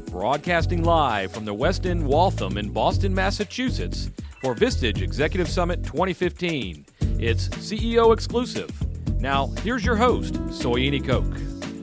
Broadcasting live from the West End Waltham in Boston, Massachusetts for Vistage Executive Summit 2015. It's CEO exclusive. Now, here's your host, Soyini Koch.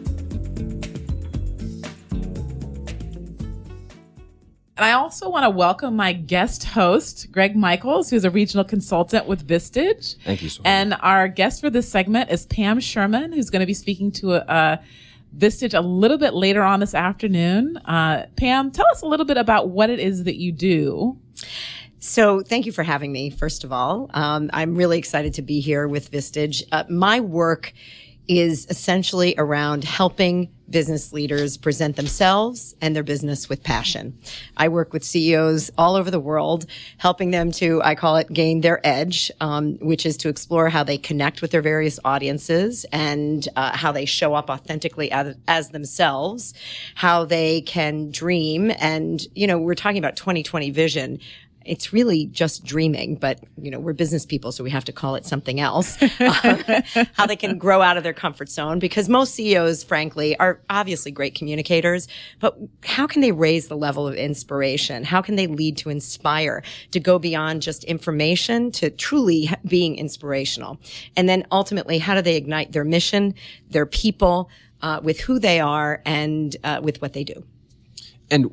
And I also want to welcome my guest host, Greg Michaels, who's a regional consultant with Vistage. Thank you so much. And our guest for this segment is Pam Sherman, who's going to be speaking to Vistage a little bit later on this afternoon. Pam, tell us a little bit about what it is that you do. So thank you for having me, first of all. I'm really excited to be here with Vistage. My work is essentially around helping business leaders present themselves and their business with passion. I work with CEOs all over the world, helping them to, I call it, gain their edge, which is to explore how they connect with their various audiences and how they show up authentically as themselves, how they can dream. And, you know, we're talking about 2020 vision. It's really just dreaming, but, you know, we're business people, so we have to call it something else. How they can grow out of their comfort zone, because most CEOs, frankly, are obviously great communicators, but how can they raise the level of inspiration? How can they lead to inspire, to go beyond just information to truly being inspirational? And then ultimately, how do they ignite their mission, their people, with who they are and with what they do? And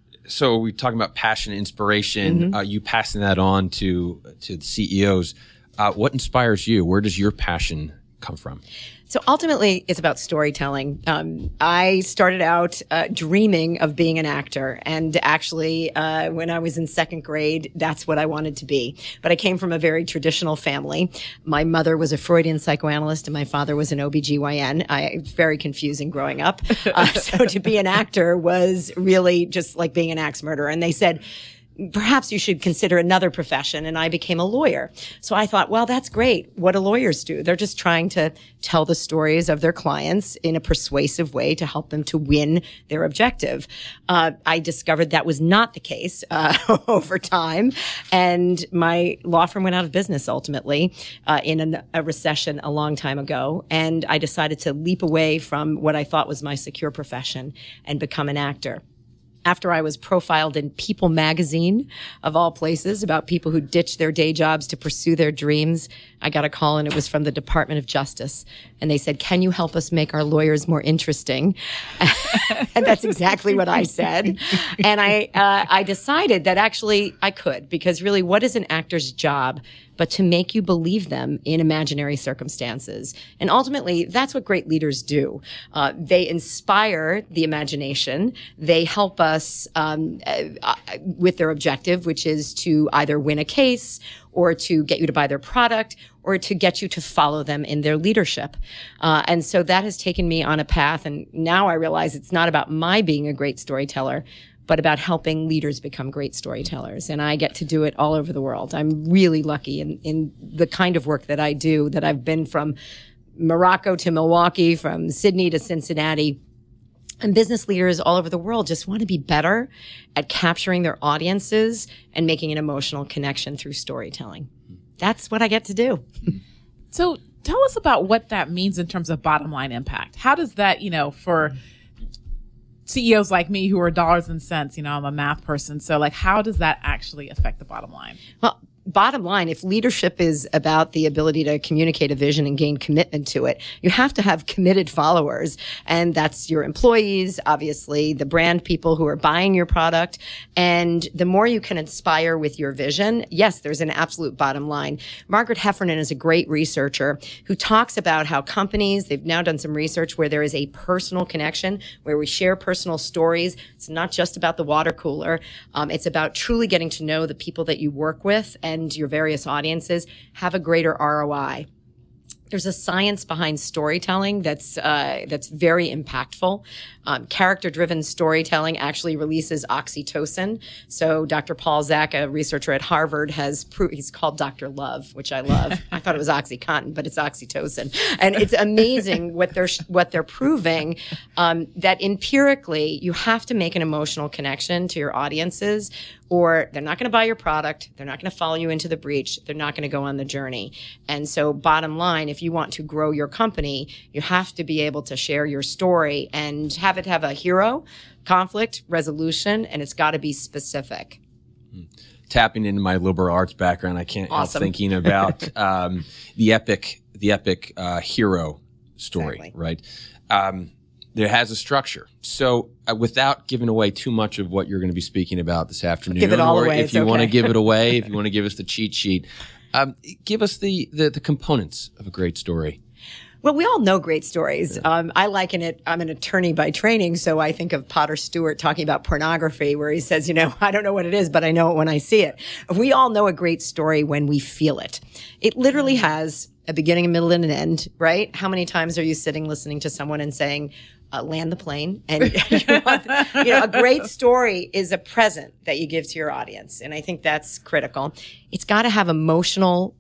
so we're talking about passion, inspiration, you passing that on to the CEOs. What inspires you? Where does your passion come from? So ultimately, it's about storytelling. I started out dreaming of being an actor. And actually, when I was in second grade, that's what I wanted to be. But I came from a very traditional family. My mother was a Freudian psychoanalyst and my father was an OBGYN. It's very confusing growing up. So to be an actor was really just like being an axe murderer. And they said, perhaps you should consider another profession. And I became a lawyer. So I thought, well, that's great. What do lawyers do? They're just trying to tell the stories of their clients in a persuasive way to help them to win their objective. I discovered that was not the case over time. And my law firm went out of business ultimately in a recession a long time ago. And I decided to leap away from what I thought was my secure profession and become an actor. After I was profiled in People magazine, of all places, about people who ditch their day jobs to pursue their dreams, I got a call and it was from the Department of Justice. And they said, can you help us make our lawyers more interesting? And that's exactly what I said. And I decided that actually I could, because really, what is an actor's job but to make you believe them in imaginary circumstances? And ultimately, that's what great leaders do. They inspire the imagination. They help us with their objective, which is to either win a case or to get you to buy their product or to get you to follow them in their leadership. And so that has taken me on a path. And now I realize it's not about my being a great storyteller, but about helping leaders become great storytellers. And I get to do it all over the world. I'm really lucky in the kind of work that I do, that I've been from Morocco to Milwaukee, from Sydney to Cincinnati. And business leaders all over the world just want to be better at capturing their audiences and making an emotional connection through storytelling. That's what I get to do. So tell us about what that means in terms of bottom line impact. How does that, for CEOs like me who are dollars and cents, I'm a math person. So how does that actually affect the bottom line? Well, bottom line, if leadership is about the ability to communicate a vision and gain commitment to it, you have to have committed followers. And that's your employees, obviously, the brand people who are buying your product. And the more you can inspire with your vision, yes, there's an absolute bottom line. Margaret Heffernan is a great researcher who talks about how companies, they've now done some research where there is a personal connection, where we share personal stories. It's not just about the water cooler. It's about truly getting to know the people that you work with and your various audiences, have a greater ROI. There's a science behind storytelling that's very impactful. Character-driven storytelling actually releases oxytocin. So Dr. Paul Zak, a researcher at Harvard, he's called Dr. Love, which I love. I thought it was OxyContin, but it's oxytocin. And it's amazing what they're proving, that empirically you have to make an emotional connection to your audiences or they're not going to buy your product. They're not going to follow you into the breach. They're not going to go on the journey. And so bottom line, if you want to grow your company, you have to be able to share your story and have it have a hero, conflict, resolution, and it's got to be specific. Tapping into my liberal arts background, I can't help thinking about the epic hero story, right? There has a structure. So without giving away too much of what you're going to be speaking about this afternoon, give it all or away, if you want to give it away, if you want to give us the cheat sheet, give us the components of a great story. Well, we all know great stories. I liken it. I'm an attorney by training, so I think of Potter Stewart talking about pornography, where he says, I don't know what it is, but I know it when I see it. We all know a great story when we feel it. It literally has a beginning, a middle, and an end, right? How many times are you sitting listening to someone and saying, land the plane? And a great story is a present that you give to your audience. And I think that's critical. It's got to have emotional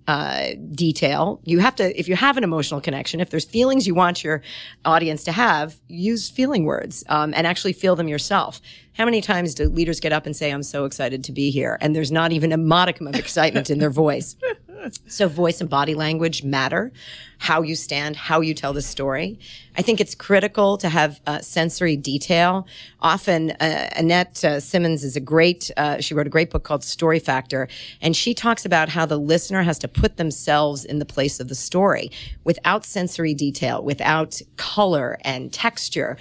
detail. You have to, if you have an emotional connection, if there's feelings you want your audience to have, use feeling words and actually feel them yourself. How many times do leaders get up and say, I'm so excited to be here? And there's not even a modicum of excitement in their voice. So voice and body language matter. How you stand, how you tell the story. I think it's critical to have sensory detail. Often, Annette Simmons is she wrote a great book called Story Factor, and she talks about how the listener has to put themselves in the place of the story. Without sensory detail, without color and texture,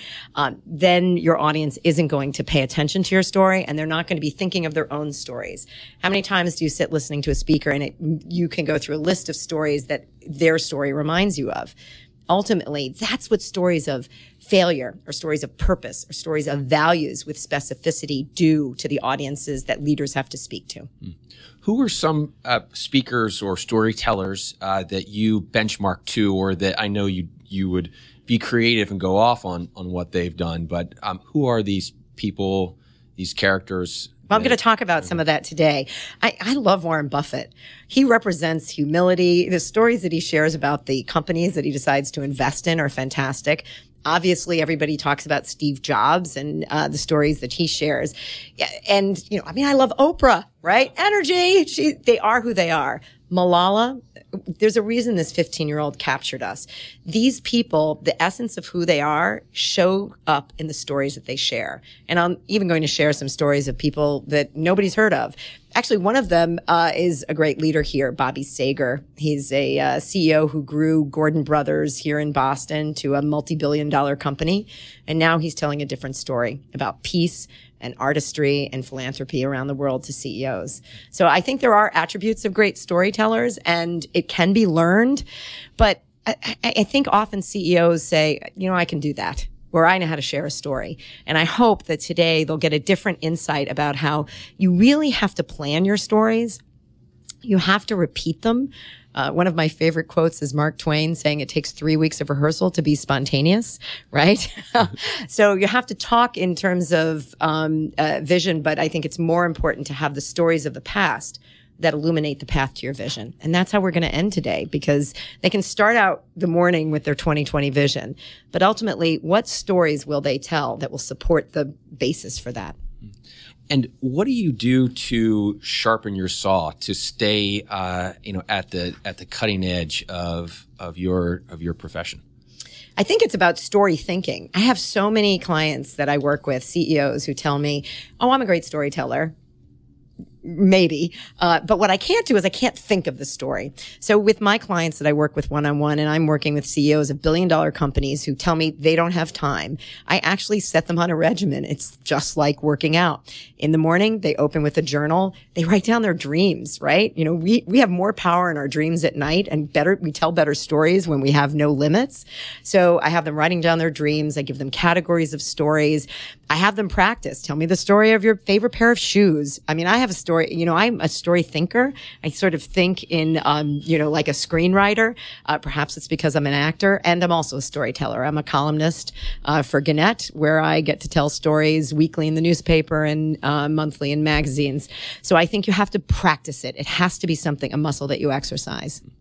then your audience isn't going to pay attention to your story, and they're not going to be thinking of their own stories. How many times do you sit listening to a speaker and you can go through a list of stories that their story reminds you of? Ultimately, that's what stories of failure or stories of purpose or stories of values with specificity do to the audiences that leaders have to speak to. Who are some speakers or storytellers that you benchmark to, or that I know you would be creative and go off on what they've done, but who are these people, these characters? Well, I'm going to talk about some of that today. I love Warren Buffett. He represents humility. The stories that he shares about the companies that he decides to invest in are fantastic. Obviously, everybody talks about Steve Jobs and the stories that he shares. And, I love Oprah, right? Energy. They are who they are. Malala, there's a reason this 15-year-old captured us. These people, the essence of who they are, show up in the stories that they share. And I'm even going to share some stories of people that nobody's heard of. Actually, one of them is a great leader here, Bobby Sager. He's a CEO who grew Gordon Brothers here in Boston to a multi-billion-dollar company. And now he's telling a different story about peace and artistry and philanthropy around the world to CEOs. So I think there are attributes of great storytellers, and it can be learned. But I think often CEOs say, I can do that, or I know how to share a story. And I hope that today they'll get a different insight about how you really have to plan your stories. You have to repeat them. One of my favorite quotes is Mark Twain saying it takes 3 weeks of rehearsal to be spontaneous, right? So you have to talk in terms of vision, but I think it's more important to have the stories of the past that illuminate the path to your vision. And that's how we're going to end today, because they can start out the morning with their 2020 vision, but ultimately, what stories will they tell that will support the basis for that? And what do you do to sharpen your saw to stay, at the cutting edge of your profession? I think it's about story thinking. I have so many clients that I work with, CEOs, who tell me, "Oh, I'm a great storyteller." Maybe. But what I can't do is I can't think of the story. So with my clients that I work with one-on-one, and I'm working with CEOs of billion-dollar companies who tell me they don't have time, I actually set them on a regimen. It's just like working out. In the morning, they open with a journal. They write down their dreams, right? We have more power in our dreams at night, and we tell better stories when we have no limits. So I have them writing down their dreams. I give them categories of stories. I have them practice. Tell me the story of your favorite pair of shoes. I have a story. I'm a story thinker. I sort of think in, like a screenwriter. Perhaps it's because I'm an actor, and I'm also a storyteller. I'm a columnist for Gannett, where I get to tell stories weekly in the newspaper and monthly in magazines. So I think you have to practice it. It has to be a muscle that you exercise.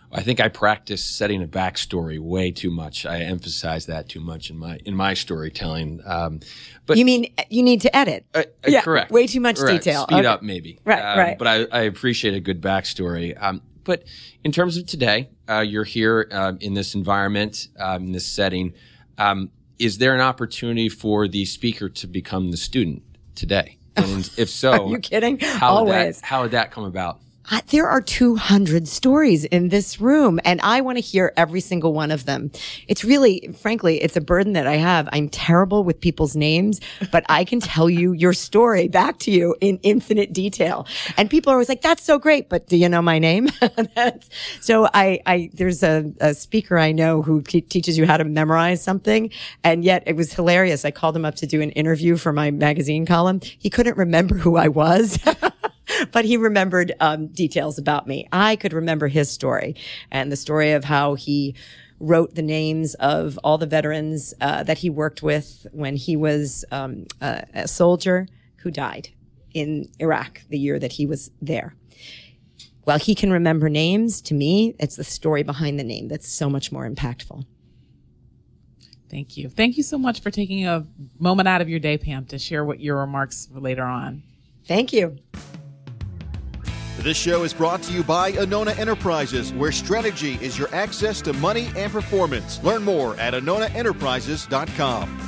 I think I practice setting a backstory way too much. I emphasize that too much in my storytelling. But you mean you need to edit? Yeah, correct. Way too much detail. Speed up, maybe. Right. But I appreciate a good backstory. But in terms of today, you're here in this environment, in this setting. Is there an opportunity for the speaker to become the student today? And if so, are you kidding? Always. How would that come about? There are 200 stories in this room, and I want to hear every single one of them. It's really, frankly, it's a burden that I have. I'm terrible with people's names, but I can tell you your story back to you in infinite detail. And people are always like, that's so great, but do you know my name? So there's a speaker I know who teaches you how to memorize something, and yet it was hilarious. I called him up to do an interview for my magazine column. He couldn't remember who I was. But he remembered details about me. I could remember his story and the story of how he wrote the names of all the veterans that he worked with when he was a soldier who died in Iraq the year that he was there. While he can remember names, to me, it's the story behind the name that's so much more impactful. Thank you. Thank you so much for taking a moment out of your day, Pam, to share what your remarks later on. Thank you. This show is brought to you by Anona Enterprises, where strategy is your access to money and performance. Learn more at AnonaEnterprises.com.